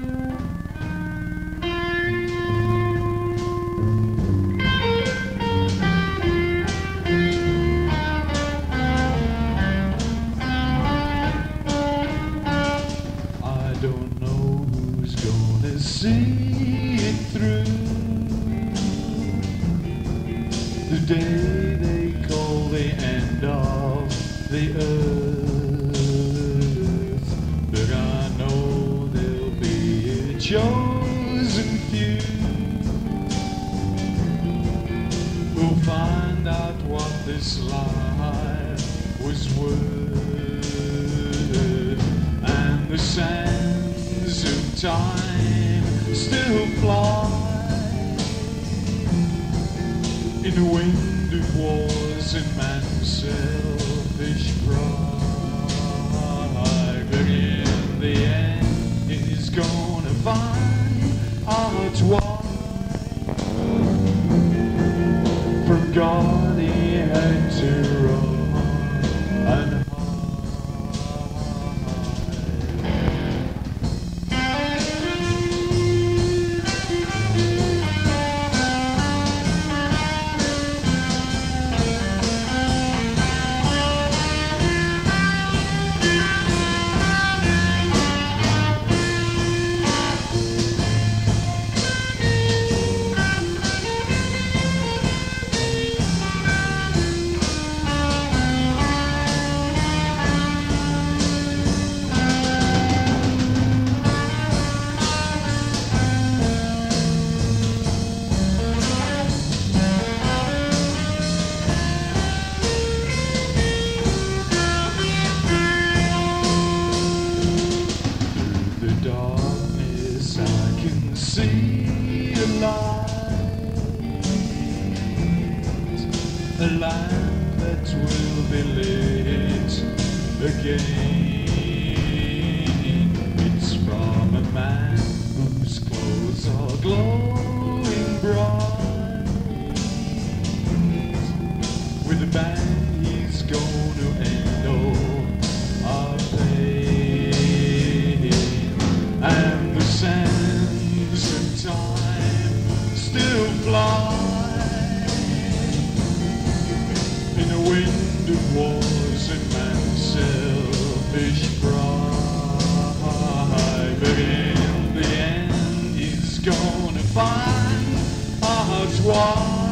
I don't know who's gonna see it through the day they call the end of the earth. But I know there'll be a chosen few who'll find out what this life was worth. And the sands of time still fly in the wind of wars and man's selfish pride. But in the end, he's gonna find out why. From God he had to run and darkness I can see a light that will be lit again. It's from a man whose clothes are glowing bright. With a bang he's gonna end all our pain. And the sands of time still fly in a wind of wars and man's selfish pride. But in the end, he's gonna find out why.